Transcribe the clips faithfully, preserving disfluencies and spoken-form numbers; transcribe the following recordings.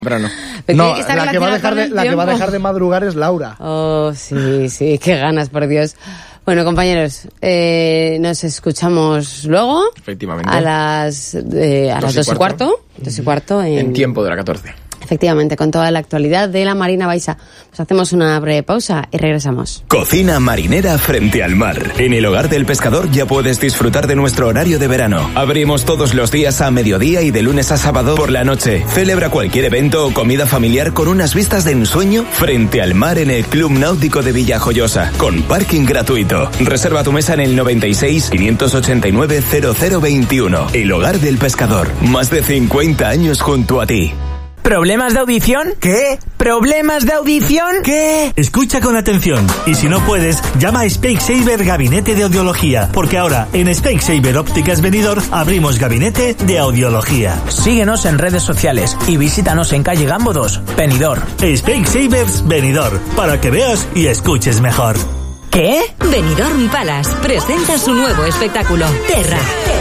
Verano. No, la que, va a dejar de, la que va a dejar de madrugar es Laura. Oh, sí, sí, qué ganas, por Dios. Bueno, compañeros, eh, nos escuchamos luego. Efectivamente. A las, eh, a las dos y cuarto. Dos y cuarto. En, en tiempo de la catorce. Efectivamente, con toda la actualidad de la Marina Baixa. Pues hacemos una breve pausa y regresamos. Cocina marinera frente al mar. En el Hogar del Pescador ya puedes disfrutar de nuestro horario de verano. Abrimos todos los días a mediodía y de lunes a sábado por la noche. Celebra cualquier evento o comida familiar con unas vistas de ensueño frente al mar en el Club Náutico de Villajoyosa, con parking gratuito. Reserva tu mesa en el noventa y seis, quinientos ochenta y nueve, cero cero veintiuno. El Hogar del Pescador. Más de cincuenta años junto a ti. ¿Problemas de audición? ¿Qué? ¿Problemas de audición? ¿Qué? Escucha con atención. Y si no puedes, llama a Speaksaver Gabinete de Audiología. Porque ahora, en Speaksaver Ópticas Benidorm, abrimos Gabinete de Audiología. Síguenos en redes sociales y visítanos en calle Gambo dos, Benidorm. Speaksavers Benidorm, para que veas y escuches mejor. ¿Qué? Benidorm Palace presenta su nuevo espectáculo, Terra.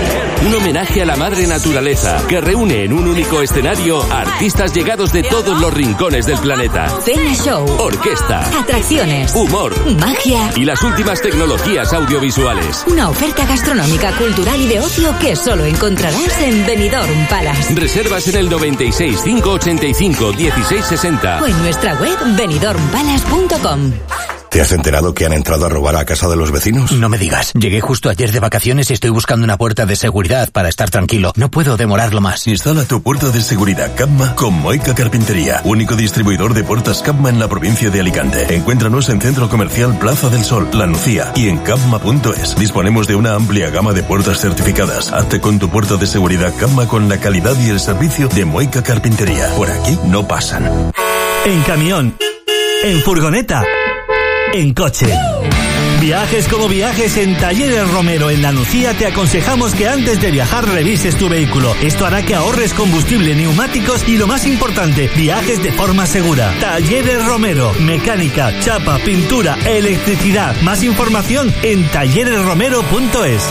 Un homenaje a la madre naturaleza que reúne en un único escenario a artistas llegados de todos los rincones del planeta. Cena show, orquesta, atracciones, humor, magia y las últimas tecnologías audiovisuales. Una oferta gastronómica, cultural y de ocio que solo encontrarás en Benidorm Palace. Reservas en el noventa y seis, cinco ochenta y cinco, dieciséis sesenta o en nuestra web benidorm palace punto com. ¿Te has enterado que han entrado a robar a casa de los vecinos? No me digas. Llegué justo ayer de vacaciones y estoy buscando una puerta de seguridad para estar tranquilo. No puedo demorarlo más. Instala tu puerta de seguridad Capma con Moica Carpintería, único distribuidor de puertas Capma en la provincia de Alicante. Encuéntranos en Centro Comercial Plaza del Sol, La Nucía y en capma punto es. Disponemos de una amplia gama de puertas certificadas. Hazte con tu puerta de seguridad Capma con la calidad y el servicio de Moica Carpintería. Por aquí no pasan. En camión, en furgoneta, en coche. Viajes como viajes, en Talleres Romero en La Nucía te aconsejamos que antes de viajar revises tu vehículo. Esto hará que ahorres combustible, neumáticos y lo más importante, viajes de forma segura. Talleres Romero, mecánica, chapa, pintura, electricidad. Más información en talleres romero punto es.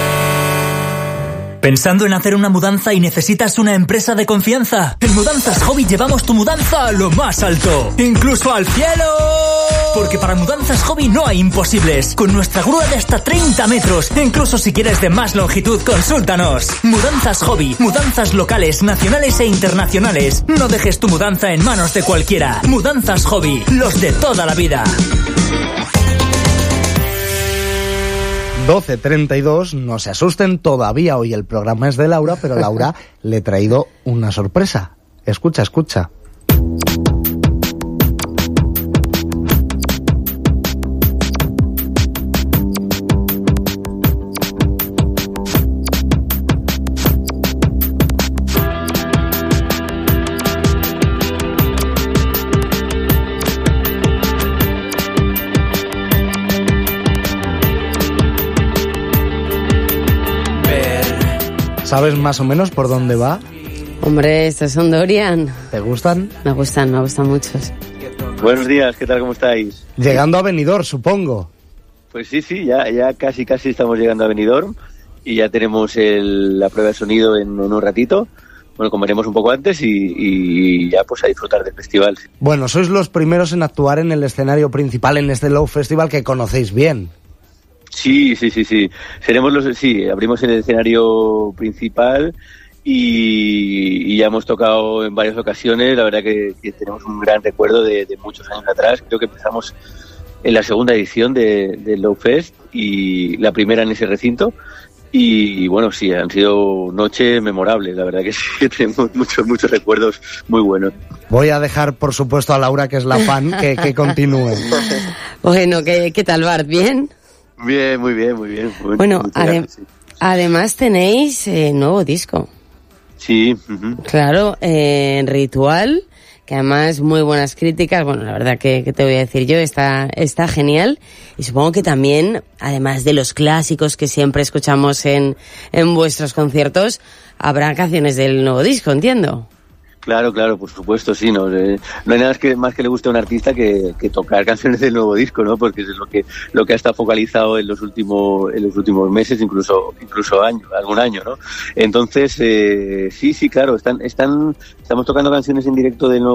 ¿Pensando en hacer una mudanza y necesitas una empresa de confianza? En Mudanzas Hobby llevamos tu mudanza a lo más alto, incluso al cielo. Porque para Mudanzas Hobby no hay imposibles. Con nuestra grúa de hasta treinta metros, incluso si quieres de más longitud, consúltanos. Mudanzas Hobby, mudanzas locales, nacionales e internacionales. No dejes tu mudanza en manos de cualquiera. Mudanzas Hobby, los de toda la vida. doce treinta y dos, no se asusten, todavía hoy el programa es de Laura, pero Laura le he traído una sorpresa. Escucha, escucha. ¿Sabes más o menos por dónde va? Hombre, estos son Dorian. ¿Te gustan? Me gustan, me gustan muchos. Buenos días, ¿qué tal? ¿Cómo estáis? Llegando a Benidorm, supongo. Pues sí, sí, ya, ya casi casi estamos llegando a Benidorm y ya tenemos el, la prueba de sonido en, en un ratito. Bueno, comeremos un poco antes y, y ya pues a disfrutar del festival. Bueno, sois los primeros en actuar en el escenario principal en este Low Festival que conocéis bien. Sí, sí, sí, sí. Seremos los, sí, abrimos el escenario principal y, y ya hemos tocado en varias ocasiones. La verdad que, que tenemos un gran recuerdo de, de muchos años atrás. Creo que empezamos en la segunda edición de, de Low Fest y la primera en ese recinto. Y bueno, sí, han sido noches memorables. La verdad que sí, tenemos muchos, muchos recuerdos muy buenos. Voy a dejar, por supuesto, a Laura, que es la fan, que, que continúe. Bueno, ¿qué, qué tal, Bart? ¿Bien? Bien, muy bien, muy bien. Muy bueno, adem- sí. además tenéis eh, nuevo disco. Sí. Uh-huh. Claro, eh, Ritual, que además muy buenas críticas. Bueno, la verdad que, que te voy a decir yo, está, está genial. Y supongo que también, además de los clásicos que siempre escuchamos en, en vuestros conciertos, habrá canciones del nuevo disco, entiendo. Claro, claro, por supuesto, sí, no, eh, no hay nada que, más que le guste a un artista que, que tocar canciones del nuevo disco, ¿no? Porque eso es lo que lo que ha estado focalizado en los últimos en los últimos meses, incluso incluso año, algún año, ¿no? Entonces, eh, sí, sí, claro, están están estamos tocando canciones en directo del nuevo